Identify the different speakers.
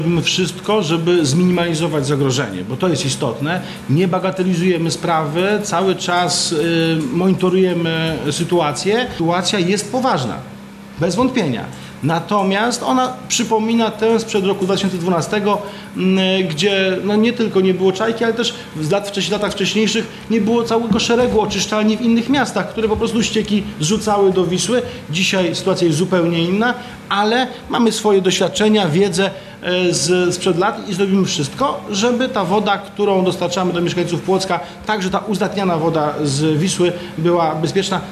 Speaker 1: Robimy wszystko, żeby zminimalizować zagrożenie, bo to jest istotne. Nie bagatelizujemy sprawy, cały czas monitorujemy sytuację. Sytuacja jest poważna, bez wątpienia. Natomiast ona przypomina tę sprzed roku 2012, gdzie no nie tylko nie było Czajki, ale też w latach wcześniejszych nie było całego szeregu oczyszczalni w innych miastach, które po prostu ścieki zrzucały do Wisły. Dzisiaj sytuacja jest zupełnie inna, ale mamy swoje doświadczenia, wiedzę sprzed lat i zrobimy wszystko, żeby ta woda, którą dostarczamy do mieszkańców Płocka, także ta uzdatniana woda z Wisły była bezpieczna.